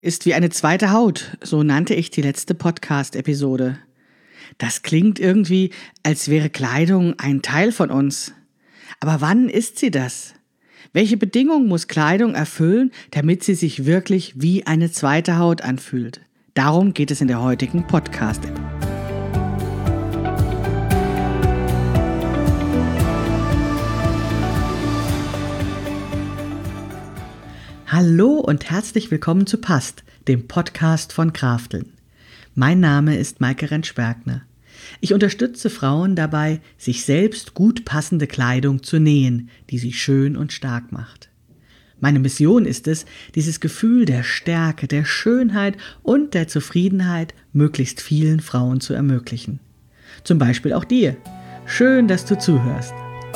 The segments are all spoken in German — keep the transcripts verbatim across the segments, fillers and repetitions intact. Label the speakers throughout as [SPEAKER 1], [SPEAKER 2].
[SPEAKER 1] Ist wie eine zweite Haut, so nannte ich die letzte Podcast-Episode. Das klingt irgendwie, als wäre Kleidung ein Teil von uns. Aber wann ist sie das? Welche Bedingungen muss Kleidung erfüllen, damit sie sich wirklich wie eine zweite Haut anfühlt? Darum geht es in der heutigen Podcast-Episode. Hallo und herzlich willkommen zu Passt, dem Podcast von Krafteln. Mein Name ist Maike Rentsch-Bergner. Ich unterstütze Frauen dabei, sich selbst gut passende Kleidung zu nähen, die sie schön und stark macht. Meine Mission ist es, dieses Gefühl der Stärke, der Schönheit und der Zufriedenheit möglichst vielen Frauen zu ermöglichen. Zum Beispiel auch dir. Schön, dass du zuhörst.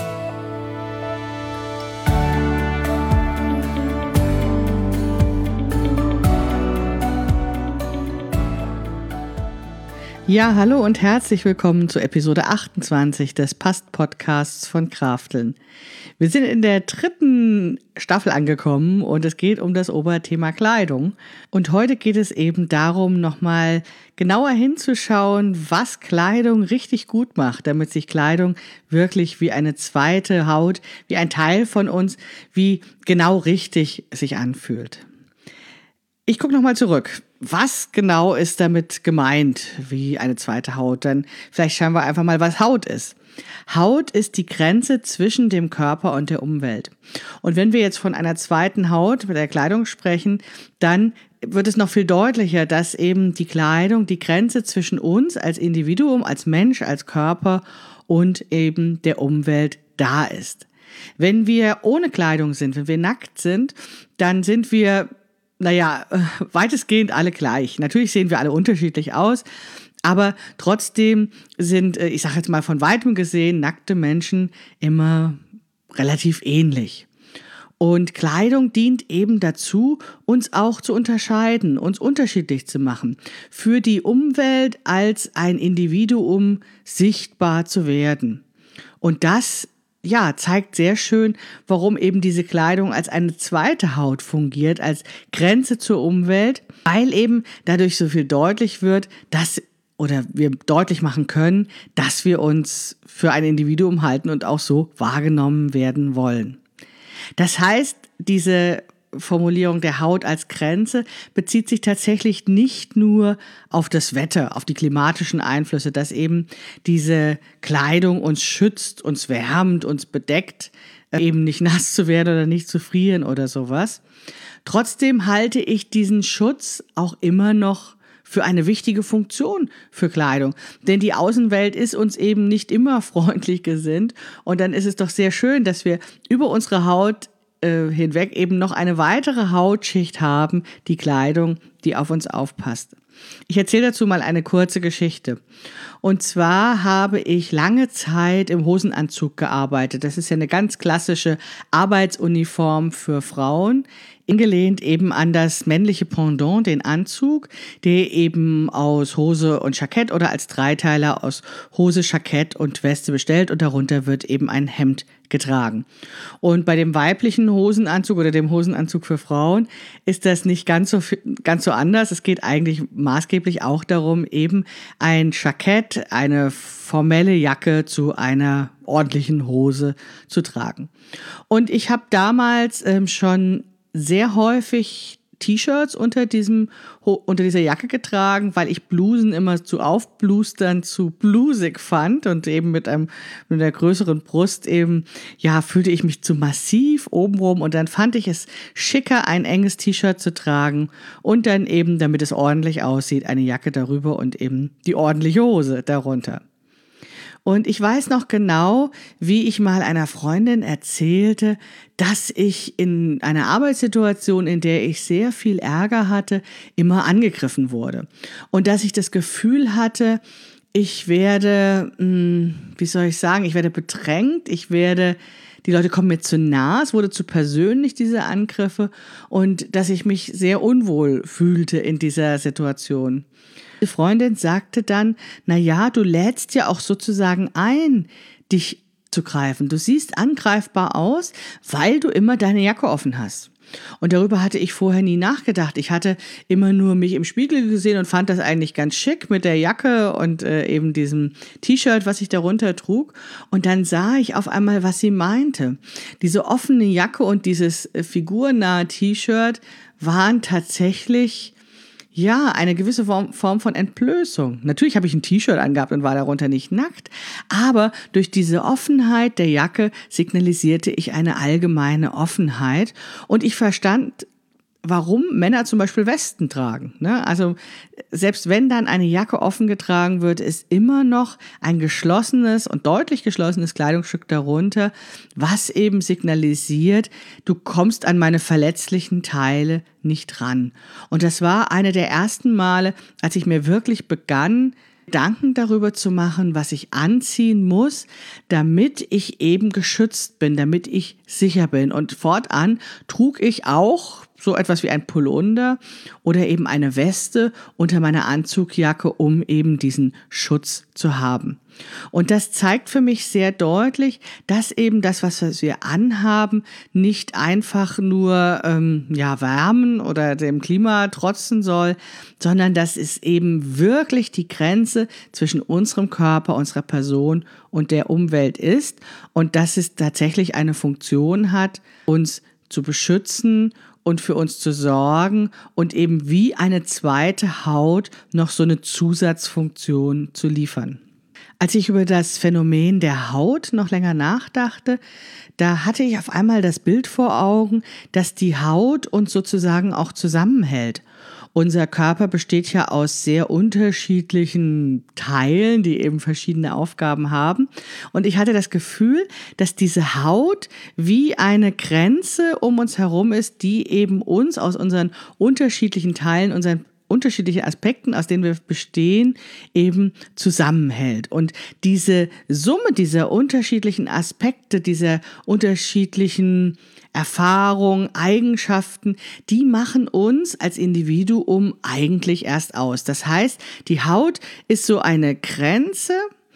[SPEAKER 1] Ja, hallo und herzlich willkommen zu Episode achtundzwanzig des Passt-Podcasts von Krafteln. Wir sind in der dritten Staffel angekommen und es geht um das Oberthema Kleidung. Und heute geht es eben darum, nochmal genauer hinzuschauen, was Kleidung richtig gut macht, damit sich Kleidung wirklich wie eine zweite Haut, wie ein Teil von uns, wie genau richtig sich anfühlt. Ich gucke nochmal zurück. Was genau ist damit gemeint, wie eine zweite Haut? Dann vielleicht schauen wir einfach mal, was Haut ist. Haut ist die Grenze zwischen dem Körper und der Umwelt. Und wenn wir jetzt von einer zweiten Haut mit der Kleidung sprechen, dann wird es noch viel deutlicher, dass eben die Kleidung die Grenze zwischen uns als Individuum, als Mensch, als Körper und eben der Umwelt da ist. Wenn wir ohne Kleidung sind, wenn wir nackt sind, dann sind wir Naja, weitestgehend alle gleich. Natürlich sehen wir alle unterschiedlich aus, aber trotzdem sind, ich sage jetzt mal von weitem gesehen, nackte Menschen immer relativ ähnlich. Und Kleidung dient eben dazu, uns auch zu unterscheiden, uns unterschiedlich zu machen, für die Umwelt als ein Individuum sichtbar zu werden. Und das Ja, zeigt sehr schön, warum eben diese Kleidung als eine zweite Haut fungiert, als Grenze zur Umwelt, weil eben dadurch so viel deutlich wird, dass oder wir deutlich machen können, dass wir uns für ein Individuum halten und auch so wahrgenommen werden wollen. Das heißt, diese Formulierung der Haut als Grenze bezieht sich tatsächlich nicht nur auf das Wetter, auf die klimatischen Einflüsse, dass eben diese Kleidung uns schützt, uns wärmt, uns bedeckt, eben nicht nass zu werden oder nicht zu frieren oder sowas. Trotzdem halte ich diesen Schutz auch immer noch für eine wichtige Funktion für Kleidung. Denn die Außenwelt ist uns eben nicht immer freundlich gesinnt und dann ist es doch sehr schön, dass wir über unsere Haut hinweg eben noch eine weitere Hautschicht haben, die Kleidung, die auf uns aufpasst. Ich erzähle dazu mal eine kurze Geschichte. Und zwar habe ich lange Zeit im Hosenanzug gearbeitet. Das ist ja eine ganz klassische Arbeitsuniform für Frauen, angelehnt eben an das männliche Pendant, den Anzug, der eben aus Hose und Jackett oder als Dreiteiler aus Hose, Jackett und Weste bestellt und darunter wird eben ein Hemd getragen. Und bei dem weiblichen Hosenanzug oder dem Hosenanzug für Frauen ist das nicht ganz so ganz so anders. Es geht eigentlich maßgeblich auch darum, eben ein Jackett, eine formelle Jacke zu einer ordentlichen Hose zu tragen. Und ich habe damals ähm, schon sehr häufig T-Shirts unter diesem unter dieser Jacke getragen, weil ich Blusen immer zu aufblustern, zu blusig fand und eben mit einem mit einer größeren Brust eben ja fühlte ich mich zu massiv obenrum und dann fand ich es schicker, ein enges T-Shirt zu tragen und dann eben, damit es ordentlich aussieht, eine Jacke darüber und eben die ordentliche Hose darunter. Und ich weiß noch genau, wie ich mal einer Freundin erzählte, dass ich in einer Arbeitssituation, in der ich sehr viel Ärger hatte, immer angegriffen wurde. Und dass ich das Gefühl hatte, ich werde, wie soll ich sagen, ich werde bedrängt, ich werde, die Leute kommen mir zu nah, es wurde zu persönlich, diese Angriffe, und dass ich mich sehr unwohl fühlte in dieser Situation. Die Freundin sagte dann, na ja, du lädst ja auch sozusagen ein, dich zu greifen. Du siehst angreifbar aus, weil du immer deine Jacke offen hast. Und darüber hatte ich vorher nie nachgedacht. Ich hatte immer nur mich im Spiegel gesehen und fand das eigentlich ganz schick mit der Jacke und äh, eben diesem T-Shirt, was ich darunter trug. Und dann sah ich auf einmal, was sie meinte. Diese offene Jacke und dieses äh, figurnahe T-Shirt waren tatsächlich ja, eine gewisse Form, Form von Entblößung. Natürlich habe ich ein T-Shirt angehabt und war darunter nicht nackt, aber durch diese Offenheit der Jacke signalisierte ich eine allgemeine Offenheit und ich verstand, warum Männer zum Beispiel Westen tragen. Ne? Also selbst wenn dann eine Jacke offen getragen wird, ist immer noch ein geschlossenes und deutlich geschlossenes Kleidungsstück darunter, was eben signalisiert, du kommst an meine verletzlichen Teile nicht ran. Und das war eine der ersten Male, als ich mir wirklich begann, Gedanken darüber zu machen, was ich anziehen muss, damit ich eben geschützt bin, damit ich sicher bin. Und fortan trug ich auch so etwas wie ein Pullover oder eben eine Weste unter meiner Anzugjacke, um eben diesen Schutz zu haben. Und das zeigt für mich sehr deutlich, dass eben das, was wir anhaben, nicht einfach nur ähm, ja wärmen oder dem Klima trotzen soll, sondern dass es eben wirklich die Grenze zwischen unserem Körper, unserer Person und der Umwelt ist und dass es tatsächlich eine Funktion hat, uns zu beschützen und für uns zu sorgen und eben wie eine zweite Haut noch so eine Zusatzfunktion zu liefern. Als ich über das Phänomen der Haut noch länger nachdachte, da hatte ich auf einmal das Bild vor Augen, dass die Haut uns sozusagen auch zusammenhält. Unser Körper besteht ja aus sehr unterschiedlichen Teilen, die eben verschiedene Aufgaben haben. Und ich hatte das Gefühl, dass diese Haut wie eine Grenze um uns herum ist, die eben uns aus unseren unterschiedlichen Teilen, unseren unterschiedliche Aspekten, aus denen wir bestehen, eben zusammenhält. Und diese Summe dieser unterschiedlichen Aspekte, dieser unterschiedlichen Erfahrungen, Eigenschaften, die machen uns als Individuum eigentlich erst aus. Das heißt, die Haut ist so eine Grenze,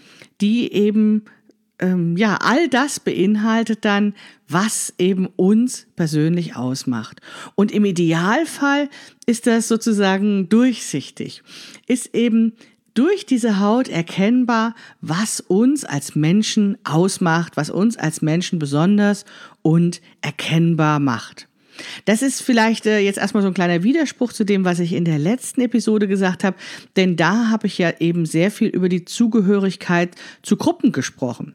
[SPEAKER 1] die eben ähm, ja all das beinhaltet dann, was eben uns persönlich ausmacht. Und im Idealfall ist das sozusagen durchsichtig, ist eben durch diese Haut erkennbar, was uns als Menschen ausmacht, was uns als Menschen besonders und erkennbar macht. Das ist vielleicht äh, jetzt erstmal so ein kleiner Widerspruch zu dem, was ich in der letzten Episode gesagt habe, denn da habe ich ja eben sehr viel über die Zugehörigkeit zu Gruppen gesprochen.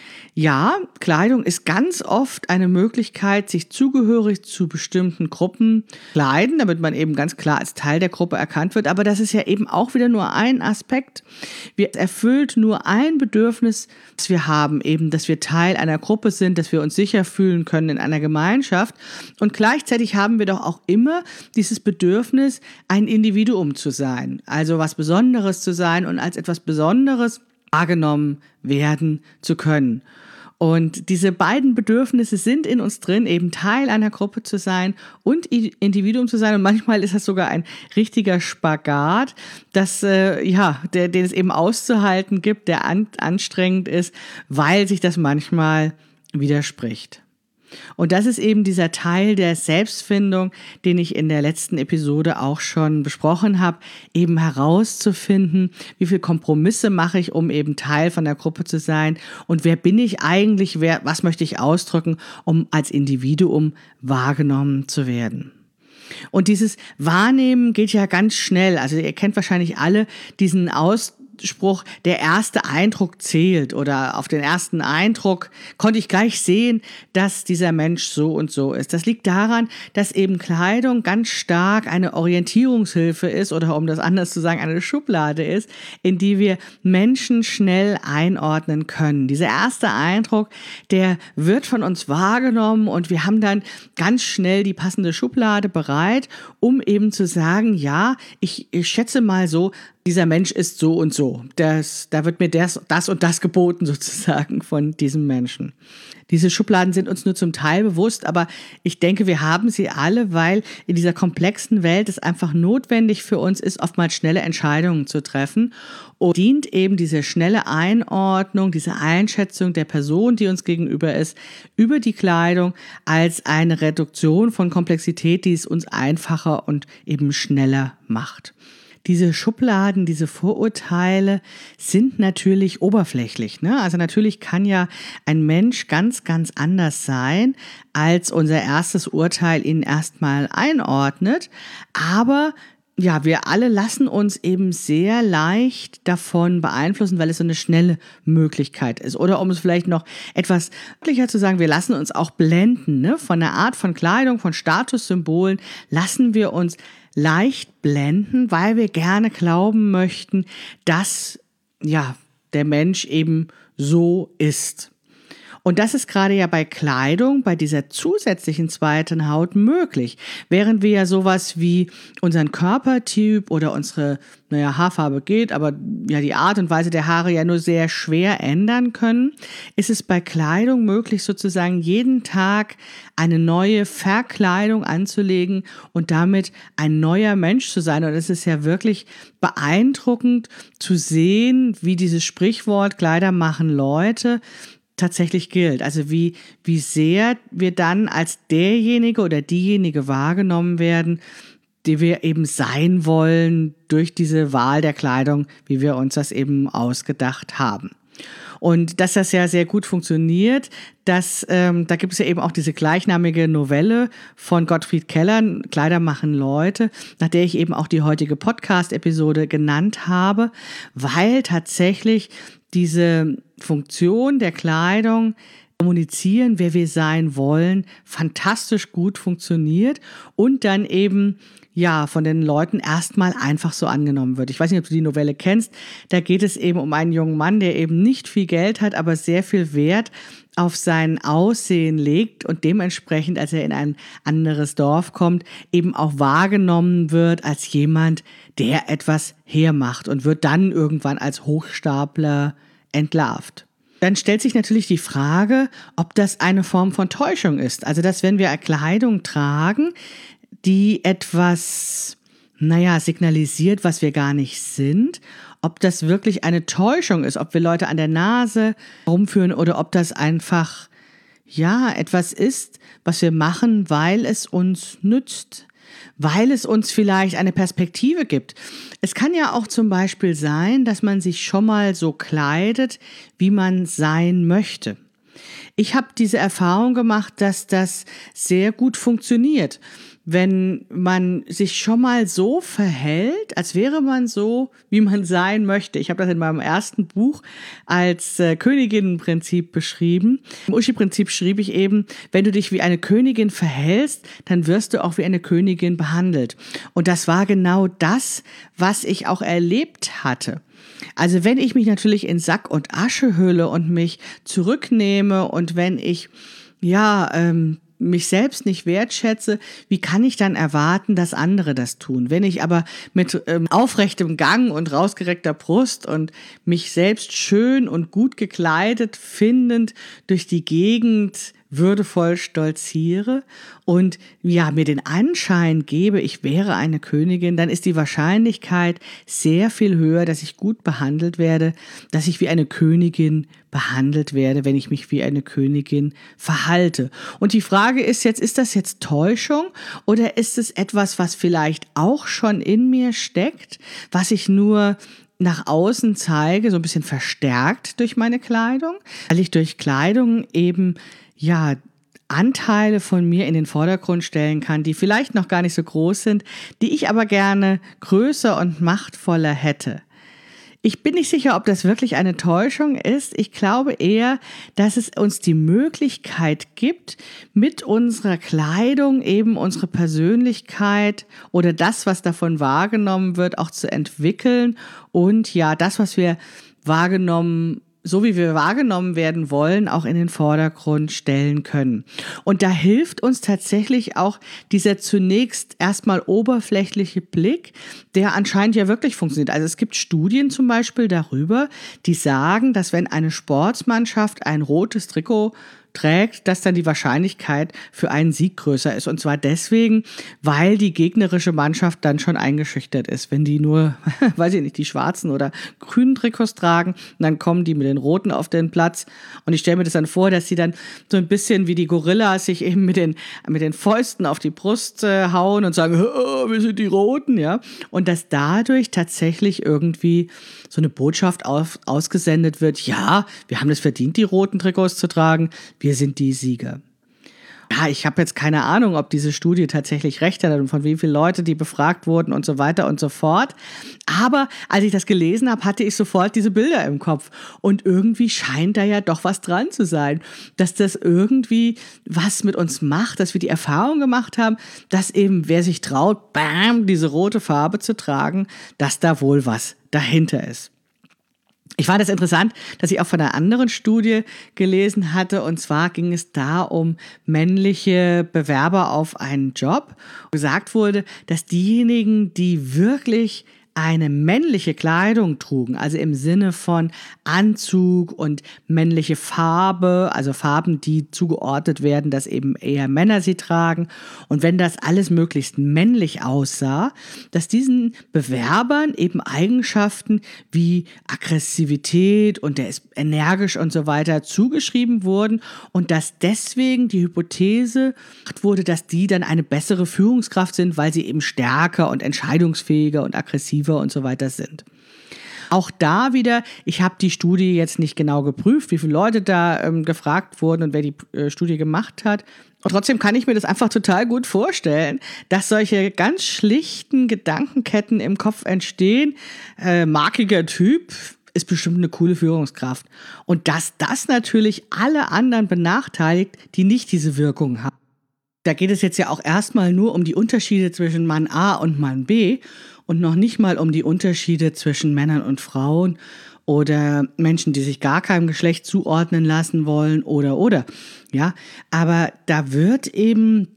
[SPEAKER 1] Ja, Kleidung ist ganz oft eine Möglichkeit, sich zugehörig zu bestimmten Gruppen kleiden, damit man eben ganz klar als Teil der Gruppe erkannt wird. Aber das ist ja eben auch wieder nur ein Aspekt. Wir erfüllt nur ein Bedürfnis, das wir haben, eben, dass wir Teil einer Gruppe sind, dass wir uns sicher fühlen können in einer Gemeinschaft. Und gleichzeitig haben wir doch auch immer dieses Bedürfnis, ein Individuum zu sein, also was Besonderes zu sein und als etwas Besonderes wahrgenommen werden zu können. Und diese beiden Bedürfnisse sind in uns drin, eben Teil einer Gruppe zu sein und Individuum zu sein. Und manchmal ist das sogar ein richtiger Spagat, dass, äh, ja, der, den es eben auszuhalten gibt, der an, anstrengend ist, weil sich das manchmal widerspricht. Und das ist eben dieser Teil der Selbstfindung, den ich in der letzten Episode auch schon besprochen habe, eben herauszufinden, wie viel Kompromisse mache ich, um eben Teil von der Gruppe zu sein und wer bin ich eigentlich, wer, was möchte ich ausdrücken, um als Individuum wahrgenommen zu werden. Und dieses Wahrnehmen geht ja ganz schnell, also ihr kennt wahrscheinlich alle diesen Ausdruck, Spruch, der erste Eindruck zählt oder auf den ersten Eindruck konnte ich gleich sehen, dass dieser Mensch so und so ist. Das liegt daran, dass eben Kleidung ganz stark eine Orientierungshilfe ist oder um das anders zu sagen, eine Schublade ist, in die wir Menschen schnell einordnen können. Dieser erste Eindruck, der wird von uns wahrgenommen und wir haben dann ganz schnell die passende Schublade bereit, um eben zu sagen, ja, ich, ich schätze mal so, dieser Mensch ist so und so. so, das, da wird mir das, das und das geboten sozusagen von diesem Menschen. Diese Schubladen sind uns nur zum Teil bewusst, aber ich denke, wir haben sie alle, weil in dieser komplexen Welt es einfach notwendig für uns ist, oftmals schnelle Entscheidungen zu treffen. Und dient eben diese schnelle Einordnung, diese Einschätzung der Person, die uns gegenüber ist, über die Kleidung als eine Reduktion von Komplexität, die es uns einfacher und eben schneller macht. Diese Schubladen, diese Vorurteile sind natürlich oberflächlich, ne? Also natürlich kann ja ein Mensch ganz, ganz anders sein, als unser erstes Urteil ihn erstmal einordnet. Aber ja, wir alle lassen uns eben sehr leicht davon beeinflussen, weil es so eine schnelle Möglichkeit ist. Oder um es vielleicht noch etwas deutlicher zu sagen, wir lassen uns auch blenden, ne? Von der Art von Kleidung, von Statussymbolen lassen wir uns leicht blenden, weil wir gerne glauben möchten, dass ja der Mensch eben so ist. Und das ist gerade ja bei Kleidung, bei dieser zusätzlichen zweiten Haut möglich. Während wir ja sowas wie unseren Körpertyp oder unsere, naja, Haarfarbe geht, aber ja die Art und Weise der Haare ja nur sehr schwer ändern können, ist es bei Kleidung möglich, sozusagen jeden Tag eine neue Verkleidung anzulegen und damit ein neuer Mensch zu sein. Und es ist ja wirklich beeindruckend zu sehen, wie dieses Sprichwort Kleider machen Leute tatsächlich gilt. Also wie, wie sehr wir dann als derjenige oder diejenige wahrgenommen werden, die wir eben sein wollen durch diese Wahl der Kleidung, wie wir uns das eben ausgedacht haben. Und dass das ja sehr gut funktioniert, das, ähm, da gibt es ja eben auch diese gleichnamige Novelle von Gottfried Keller, Kleider machen Leute, nach der ich eben auch die heutige Podcast-Episode genannt habe, weil tatsächlich diese Funktion der Kleidung, kommunizieren, wer wir sein wollen, fantastisch gut funktioniert und dann eben ja von den Leuten erstmal einfach so angenommen wird. Ich weiß nicht, ob du die Novelle kennst. Da geht es eben um einen jungen Mann, der eben nicht viel Geld hat, aber sehr viel Wert auf sein Aussehen legt und dementsprechend, als er in ein anderes Dorf kommt, eben auch wahrgenommen wird als jemand, der etwas hermacht und wird dann irgendwann als Hochstapler entlarvt. Dann stellt sich natürlich die Frage, ob das eine Form von Täuschung ist. Also, dass wenn wir Kleidung tragen, die etwas, naja, signalisiert, was wir gar nicht sind, ob das wirklich eine Täuschung ist, ob wir Leute an der Nase rumführen oder ob das einfach, ja, etwas ist, was wir machen, weil es uns nützt, weil es uns vielleicht eine Perspektive gibt. Es kann ja auch zum Beispiel sein, dass man sich schon mal so kleidet, wie man sein möchte. Ich habe diese Erfahrung gemacht, dass das sehr gut funktioniert. Wenn man sich schon mal so verhält, als wäre man so, wie man sein möchte. Ich habe das in meinem ersten Buch als äh, Königinnenprinzip beschrieben. Im Uschi-Prinzip schrieb ich eben, wenn du dich wie eine Königin verhältst, dann wirst du auch wie eine Königin behandelt. Und das war genau das, was ich auch erlebt hatte. Also wenn ich mich natürlich in Sack und Asche hülle und mich zurücknehme und wenn ich, ja, ähm, mich selbst nicht wertschätze, wie kann ich dann erwarten, dass andere das tun? Wenn ich aber mit ähm, aufrechtem Gang und rausgereckter Brust und mich selbst schön und gut gekleidet findend durch die Gegend würdevoll stolziere und ja, mir den Anschein gebe, ich wäre eine Königin, dann ist die Wahrscheinlichkeit sehr viel höher, dass ich gut behandelt werde, dass ich wie eine Königin behandelt werde, wenn ich mich wie eine Königin verhalte. Und die Frage ist jetzt, ist das jetzt Täuschung oder ist es etwas, was vielleicht auch schon in mir steckt, was ich nur nach außen zeige, so ein bisschen verstärkt durch meine Kleidung, weil ich durch Kleidung eben ja, Anteile von mir in den Vordergrund stellen kann, die vielleicht noch gar nicht so groß sind, die ich aber gerne größer und machtvoller hätte. Ich bin nicht sicher, ob das wirklich eine Täuschung ist. Ich glaube eher, dass es uns die Möglichkeit gibt, mit unserer Kleidung eben unsere Persönlichkeit oder das, was davon wahrgenommen wird, auch zu entwickeln und ja, das, was wir wahrgenommen so wie wir wahrgenommen werden wollen, auch in den Vordergrund stellen können. Und da hilft uns tatsächlich auch dieser zunächst erstmal oberflächliche Blick, der anscheinend ja wirklich funktioniert. Also es gibt Studien zum Beispiel darüber, die sagen, dass wenn eine Sportsmannschaft ein rotes Trikot trägt, dass dann die Wahrscheinlichkeit für einen Sieg größer ist. Und zwar deswegen, weil die gegnerische Mannschaft dann schon eingeschüchtert ist. Wenn die nur, weiß ich nicht, die schwarzen oder grünen Trikots tragen, dann kommen die mit den roten auf den Platz. Und ich stelle mir das dann vor, dass sie dann so ein bisschen wie die Gorillas sich eben mit den, mit den Fäusten auf die Brust äh, hauen und sagen, oh, wir sind die Roten, ja. Und dass dadurch tatsächlich irgendwie so eine Botschaft auf, ausgesendet wird, ja, wir haben es verdient, die roten Trikots zu tragen, wir sind die Sieger. Ja, ich habe jetzt keine Ahnung, ob diese Studie tatsächlich recht hat und von wie vielen Leuten die befragt wurden und so weiter und so fort. Aber als ich das gelesen habe, hatte ich sofort diese Bilder im Kopf. Und irgendwie scheint da ja doch was dran zu sein, dass das irgendwie was mit uns macht, dass wir die Erfahrung gemacht haben, dass eben wer sich traut, bam, diese rote Farbe zu tragen, dass da wohl was dahinter ist. Ich fand es interessant, dass ich auch von einer anderen Studie gelesen hatte, und zwar ging es da um männliche Bewerber auf einen Job. Gesagt wurde, dass diejenigen, die wirklich eine männliche Kleidung trugen, also im Sinne von Anzug und männliche Farbe, also Farben, die zugeordnet werden, dass eben eher Männer sie tragen. Und wenn das alles möglichst männlich aussah, dass diesen Bewerbern eben Eigenschaften wie Aggressivität und der ist energisch und so weiter zugeschrieben wurden und dass deswegen die Hypothese wurde, dass die dann eine bessere Führungskraft sind, weil sie eben stärker und entscheidungsfähiger und aggressiver und so weiter sind. Auch da wieder, ich habe die Studie jetzt nicht genau geprüft, wie viele Leute da ähm, gefragt wurden und wer die äh, Studie gemacht hat. Und trotzdem kann ich mir das einfach total gut vorstellen, dass solche ganz schlichten Gedankenketten im Kopf entstehen. Äh, markiger Typ ist bestimmt eine coole Führungskraft. Und dass das natürlich alle anderen benachteiligt, die nicht diese Wirkung haben. Da geht es jetzt ja auch erstmal nur um die Unterschiede zwischen Mann A und Mann B und noch nicht mal um die Unterschiede zwischen Männern und Frauen oder Menschen, die sich gar keinem Geschlecht zuordnen lassen wollen oder, oder. Ja, aber da wird eben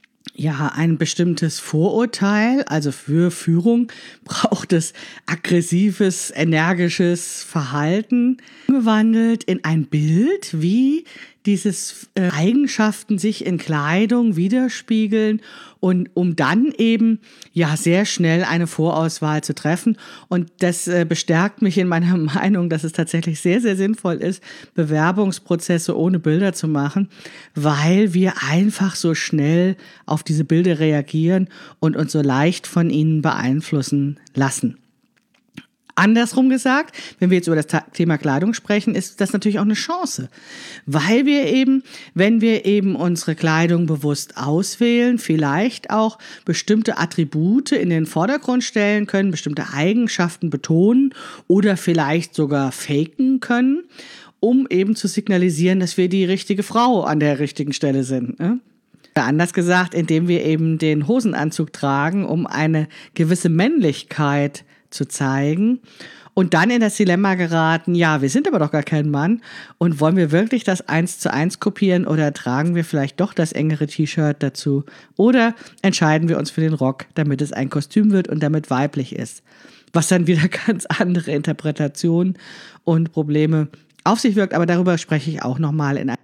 [SPEAKER 1] ja ein bestimmtes Vorurteil, also für Führung braucht es aggressives, energisches Verhalten, gewandelt in ein Bild, wie dieses äh, Eigenschaften sich in Kleidung widerspiegeln und um dann eben ja sehr schnell eine Vorauswahl zu treffen. Und das äh, bestärkt mich in meiner Meinung, dass es tatsächlich sehr, sehr sinnvoll ist, Bewerbungsprozesse ohne Bilder zu machen, weil wir einfach so schnell auf diese Bilder reagieren und uns so leicht von ihnen beeinflussen lassen. Andersrum gesagt, wenn wir jetzt über das Thema Kleidung sprechen, ist das natürlich auch eine Chance, weil wir eben, wenn wir eben unsere Kleidung bewusst auswählen, vielleicht auch bestimmte Attribute in den Vordergrund stellen können, bestimmte Eigenschaften betonen oder vielleicht sogar faken können, um eben zu signalisieren, dass wir die richtige Frau an der richtigen Stelle sind, ne? Oder anders gesagt, indem wir eben den Hosenanzug tragen, um eine gewisse Männlichkeit zu zeigen und dann in das Dilemma geraten, ja, wir sind aber doch gar kein Mann und wollen wir wirklich das eins zu eins kopieren oder tragen wir vielleicht doch das engere T-Shirt dazu oder entscheiden wir uns für den Rock, damit es ein Kostüm wird und damit weiblich ist, was dann wieder ganz andere Interpretationen und Probleme auf sich wirkt, aber darüber spreche ich auch nochmal in einem.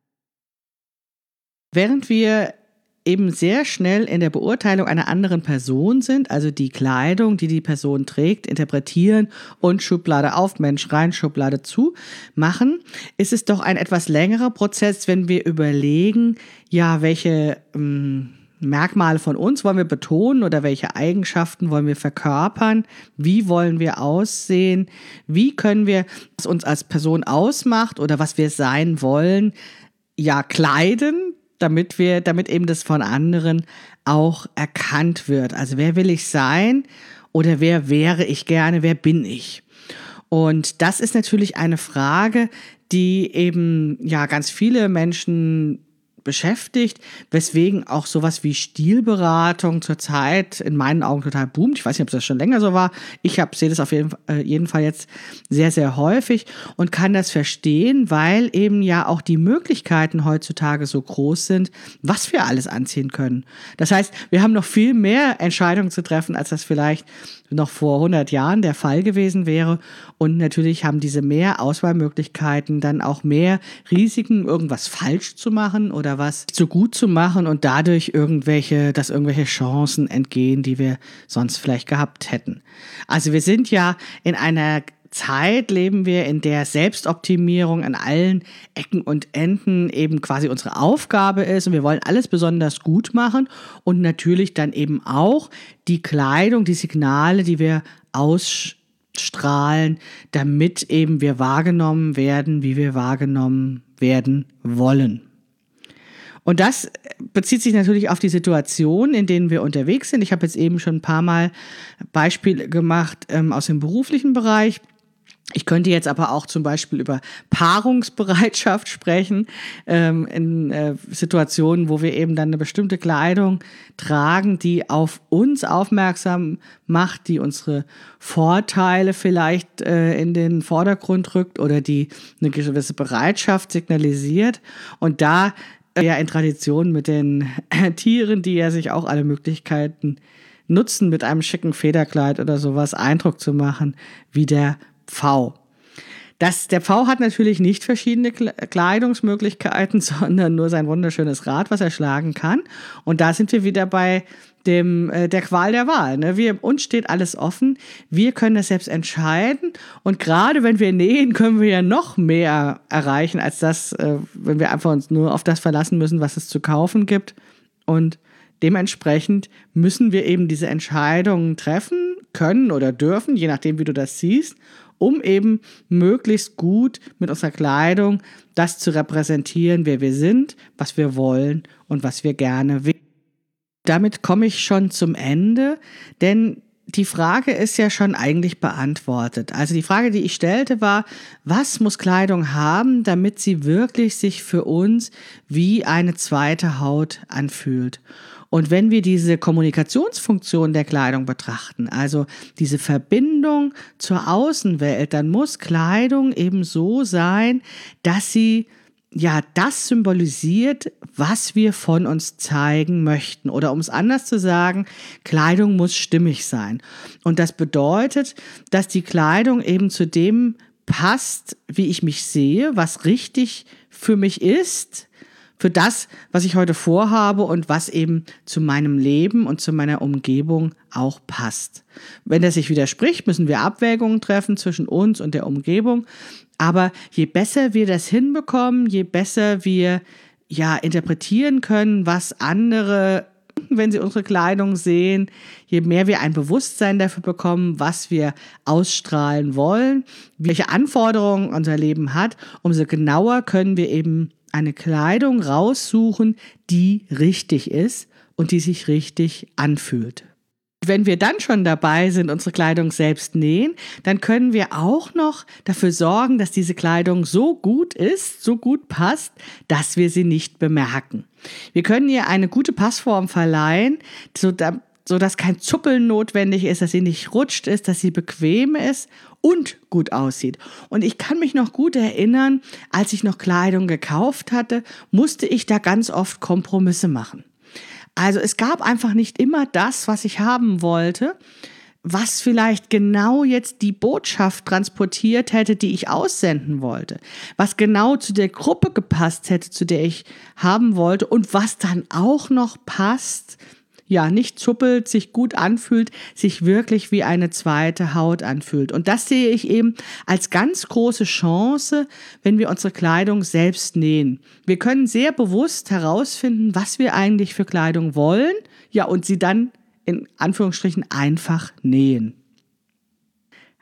[SPEAKER 1] Während wir eben sehr schnell in der Beurteilung einer anderen Person sind, also die Kleidung, die die Person trägt, interpretieren und Schublade auf, Mensch rein, Schublade zu machen, ist es doch ein etwas längerer Prozess, wenn wir überlegen, ja, welche ähm, Merkmale von uns wollen wir betonen oder welche Eigenschaften wollen wir verkörpern, wie wollen wir aussehen, wie können wir, was uns als Person ausmacht oder was wir sein wollen, ja, kleiden, damit wir, damit eben das von anderen auch erkannt wird. Also wer will ich sein oder wer wäre ich gerne, wer bin ich? Und das ist natürlich eine Frage, die eben ja ganz viele Menschen beschäftigt, weswegen auch sowas wie Stilberatung zurzeit in meinen Augen total boomt. Ich weiß nicht, ob das schon länger so war. Ich hab, sehe das auf jeden, äh, jeden Fall jetzt sehr, sehr häufig und kann das verstehen, weil eben ja auch die Möglichkeiten heutzutage so groß sind, was wir alles anziehen können. Das heißt, wir haben noch viel mehr Entscheidungen zu treffen, als das vielleicht noch vor hundert Jahren der Fall gewesen wäre. Und natürlich haben diese mehr Auswahlmöglichkeiten dann auch mehr Risiken, irgendwas falsch zu machen oder was zu gut zu machen und dadurch irgendwelche, dass irgendwelche Chancen entgehen, die wir sonst vielleicht gehabt hätten. Also wir sind ja in einer Zeit leben wir, in der Selbstoptimierung an allen Ecken und Enden eben quasi unsere Aufgabe ist und wir wollen alles besonders gut machen und natürlich dann eben auch die Kleidung, die Signale, die wir ausstrahlen, damit eben wir wahrgenommen werden, wie wir wahrgenommen werden wollen. Und das bezieht sich natürlich auf die Situation, in denen wir unterwegs sind. Ich habe jetzt eben schon ein paar Mal Beispiele gemacht ähm, aus dem beruflichen Bereich. Ich könnte jetzt aber auch zum Beispiel über Paarungsbereitschaft sprechen, ähm, in äh, Situationen, wo wir eben dann eine bestimmte Kleidung tragen, die auf uns aufmerksam macht, die unsere Vorteile vielleicht äh, in den Vordergrund rückt oder die eine gewisse Bereitschaft signalisiert. Und da äh, ja in Tradition mit den äh, Tieren, die ja sich auch alle Möglichkeiten nutzen, mit einem schicken Federkleid oder sowas Eindruck zu machen, wie der Pfau. Das, der Pfau hat natürlich nicht verschiedene Kleidungsmöglichkeiten, sondern nur sein wunderschönes Rad, was er schlagen kann. Und da sind wir wieder bei dem, äh, der Qual der Wahl. Ne? Wir, uns steht alles offen. Wir können das selbst entscheiden. Und gerade wenn wir nähen, können wir ja noch mehr erreichen, als das, äh, wenn wir einfach uns nur auf das verlassen müssen, was es zu kaufen gibt. Und dementsprechend müssen wir eben diese Entscheidungen treffen können oder dürfen, je nachdem, wie du das siehst, um eben möglichst gut mit unserer Kleidung das zu repräsentieren, wer wir sind, was wir wollen und was wir gerne will. Damit komme ich schon zum Ende, denn die Frage ist ja schon eigentlich beantwortet. Also die Frage, die ich stellte, war, was muss Kleidung haben, damit sie wirklich sich für uns wie eine zweite Haut anfühlt? Und wenn wir diese Kommunikationsfunktion der Kleidung betrachten, also diese Verbindung zur Außenwelt, dann muss Kleidung eben so sein, dass sie ja das symbolisiert, was wir von uns zeigen möchten. Oder um es anders zu sagen, Kleidung muss stimmig sein. Und das bedeutet, dass die Kleidung eben zu dem passt, wie ich mich sehe, was richtig für mich ist, für das, was ich heute vorhabe und was eben zu meinem Leben und zu meiner Umgebung auch passt. Wenn das sich widerspricht, müssen wir Abwägungen treffen zwischen uns und der Umgebung. Aber je besser wir das hinbekommen, je besser wir ja interpretieren können, was andere, wenn sie unsere Kleidung sehen, je mehr wir ein Bewusstsein dafür bekommen, was wir ausstrahlen wollen, welche Anforderungen unser Leben hat, umso genauer können wir eben eine Kleidung raussuchen, die richtig ist und die sich richtig anfühlt. Wenn wir dann schon dabei sind, unsere Kleidung selbst nähen, dann können wir auch noch dafür sorgen, dass diese Kleidung so gut ist, so gut passt, dass wir sie nicht bemerken. Wir können ihr eine gute Passform verleihen, so da, so dass kein Zuppeln notwendig ist, dass sie nicht rutscht ist, dass sie bequem ist und gut aussieht. Und ich kann mich noch gut erinnern, als ich noch Kleidung gekauft hatte, musste ich da ganz oft Kompromisse machen. Also es gab einfach nicht immer das, was ich haben wollte, was vielleicht genau jetzt die Botschaft transportiert hätte, die ich aussenden wollte, was genau zu der Gruppe gepasst hätte, zu der ich haben wollte und was dann auch noch passt, ja, nicht zuppelt, sich gut anfühlt, sich wirklich wie eine zweite Haut anfühlt. Und das sehe ich eben als ganz große Chance, wenn wir unsere Kleidung selbst nähen. Wir können sehr bewusst herausfinden, was wir eigentlich für Kleidung wollen, ja, und sie dann in Anführungsstrichen einfach nähen.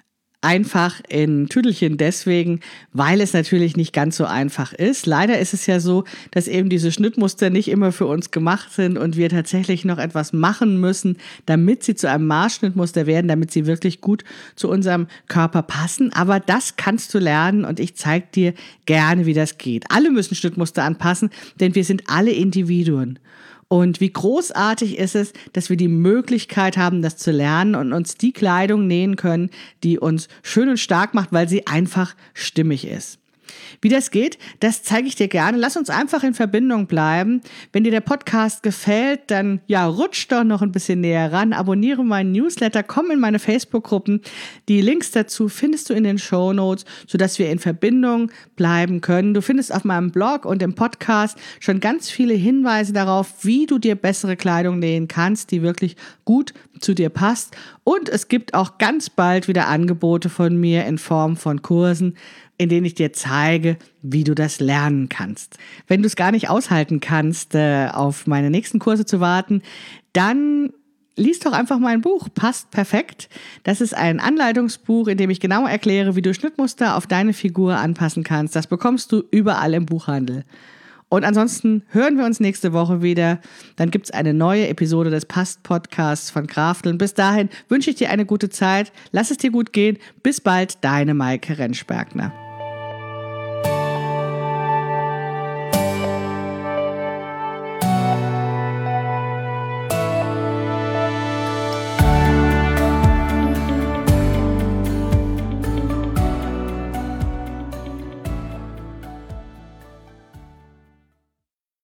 [SPEAKER 1] einfach in Tüdelchen deswegen, weil es natürlich nicht ganz so einfach ist. Leider ist es ja so, dass eben diese Schnittmuster nicht immer für uns gemacht sind und wir tatsächlich noch etwas machen müssen, damit sie zu einem Maßschnittmuster werden, damit sie wirklich gut zu unserem Körper passen. Aber das kannst du lernen und ich zeige dir gerne, wie das geht. Alle müssen Schnittmuster anpassen, denn wir sind alle Individuen. Und wie großartig ist es, dass wir die Möglichkeit haben, das zu lernen und uns die Kleidung nähen können, die uns schön und stark macht, weil sie einfach stimmig ist. Wie das geht, das zeige ich dir gerne. Lass uns einfach in Verbindung bleiben. Wenn dir der Podcast gefällt, dann ja, rutsch doch noch ein bisschen näher ran, abonniere meinen Newsletter, komm in meine Facebook-Gruppen. Die Links dazu findest du in den Shownotes, sodass wir in Verbindung bleiben können. Du findest auf meinem Blog und im Podcast schon ganz viele Hinweise darauf, wie du dir bessere Kleidung nähen kannst, die wirklich gut zu dir passt. Und es gibt auch ganz bald wieder Angebote von mir in Form von Kursen, in denen ich dir zeige, wie du das lernen kannst. Wenn du es gar nicht aushalten kannst, äh, auf meine nächsten Kurse zu warten, dann lies doch einfach mein Buch, Passt perfekt. Das ist ein Anleitungsbuch, in dem ich genau erkläre, wie du Schnittmuster auf deine Figur anpassen kannst. Das bekommst du überall im Buchhandel. Und ansonsten hören wir uns nächste Woche wieder. Dann gibt es eine neue Episode des Passt-Podcasts von Krafteln. Bis dahin wünsche ich dir eine gute Zeit. Lass es dir gut gehen. Bis bald, deine Maike Rentschbergner.